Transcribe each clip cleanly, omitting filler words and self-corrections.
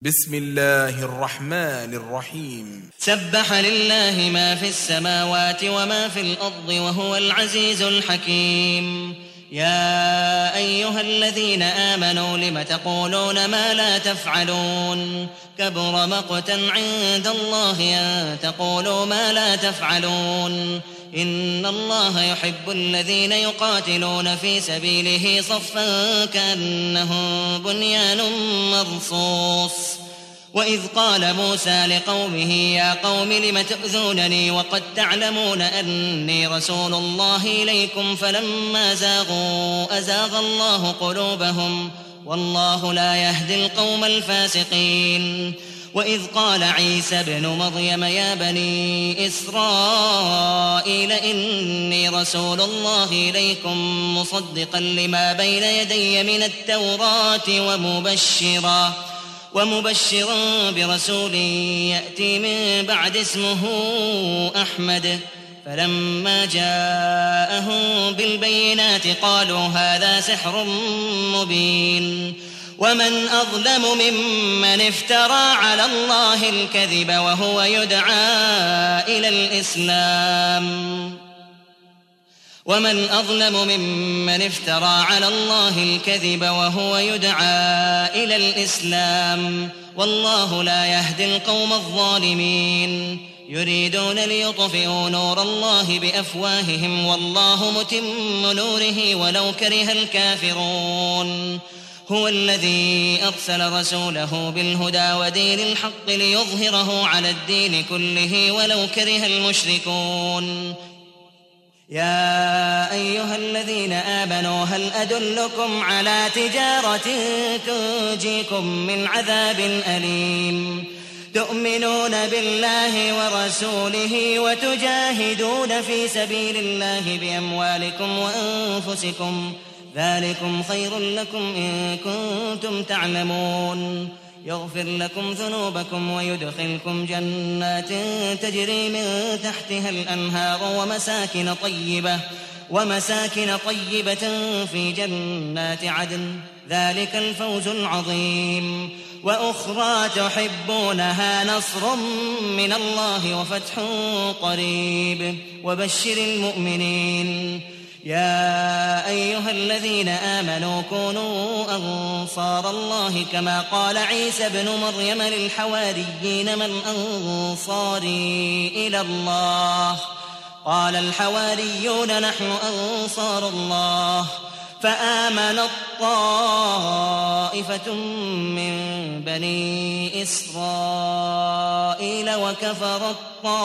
بسم الله الرحمن الرحيم. سبح لله ما في السماوات وما في الأرض وهو العزيز الحكيم. يا أيها الذين آمنوا لم تقولون ما لا تفعلون كبر مقتا عند الله أن تقولوا ما لا تفعلون. إن الله يحب الذين يقاتلون في سبيله صفا كأنهم بنيان مرصوص. وإذ قال موسى لقومه يا قوم لم تؤذونني وقد تعلمون أني رسول الله إليكم فلما زاغوا أزاغ الله قلوبهم والله لا يهدي القوم الفاسقين. وإذ قال عيسى ابن مريم يا بني إسرائيل إني رسول الله إليكم مصدقا لما بين يدي من التوراة ومبشرا برسول يأتي من بعد اسمه أحمد. فلما جاءهم بالبينات قالوا هذا سحر مبين. ومن أظلم ممن افترى على الله الكذب وهو يدعى إلى الإسلام والله لا يهدي القوم الظالمين. يريدون ليطفئوا نور الله بأفواههم والله متم نوره ولو كره الكافرون. هو الذي أرسل رسوله بالهدى ودين الحق ليظهره على الدين كله ولو كره المشركون. يا أيها الذين آمنوا هل أدلكم على تجارة تنجيكم من عذاب أليم تؤمنون بالله ورسوله وتجاهدون في سبيل الله بأموالكم وأنفسكم ذلكم خير لكم إن كنتم تعلمون. يغفر لكم ذنوبكم ويدخلكم جنات تجري من تحتها الأنهار ومساكن طيبة في جنات عدن ذلك الفوز العظيم. وأخرى تحبونها نصر من الله وفتح قريب وبشر المؤمنين. يا أيها الذين آمنوا كونوا أنصار الله كما قال عيسى ابن مريم للحواريين من أنصاري إلى الله قال الحواريون نحن أنصار الله. فآمنت طائفة من بني إسرائيل وكفرت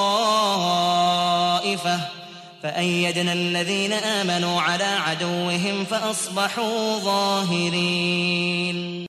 طائفة فأيدنا الذين آمنوا على عدوهم فأصبحوا ظاهرين.